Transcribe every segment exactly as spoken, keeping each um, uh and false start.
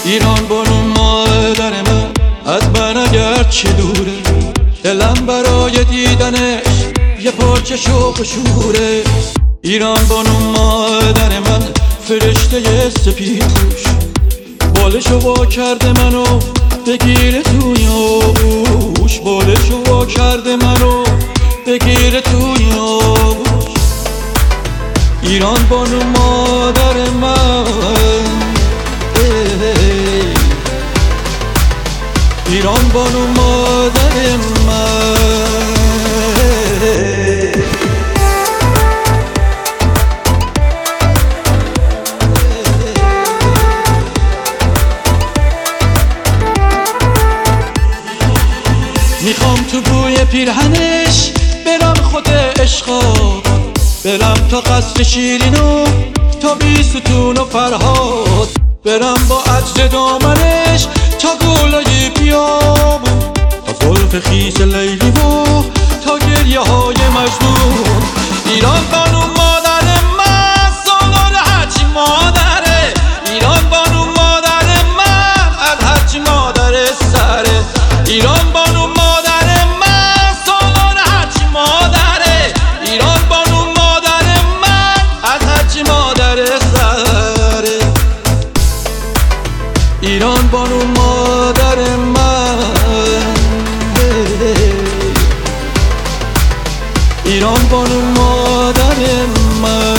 ایران بانو مادر من از من اگر چه دوره، دلم برای دیدنش یه پارچه شوق و شوره. ایران بانو مادر من فرشته سپیدپوش، بالشو وا کرده منو بگیره توی آغوش، بالشو وا کرده منو بگیره توی آغوش. ایران بانو مادر من، ایران بانو مادر من. میخوام تو بوی پیرهنش برم خود عشقا، برم تا قصر شیرینو تا بیستون و فرهاد، برم با عجل دامنش تا گلای بیابون، تا زلف خیس لیلی و تا گریه های مجنون. ایران بانو مادر من سالار هرچی مادره، ایران بانو مادر من از هرچی مادر سره. ایران بانو مادر من سالار هرچی مادره، ایران بانو مادر من از هرچی مادر سره. ایران بانو مادر من، ایران بانو مادر من.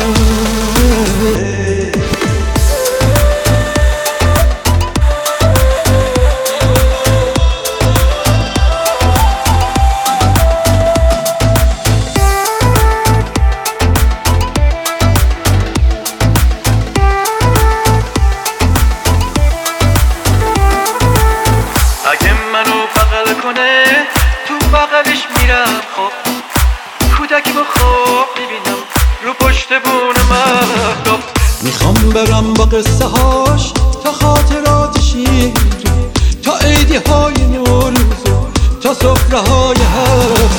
اگه منو بغل کنه تو بغلش میرم، خب کودکی با خواب میبینم رو پشت بون مهتاب. میخوام برم با قصه هاش تا خاطرات شیرین، تا عیدی های نوروز، تا سفره های هر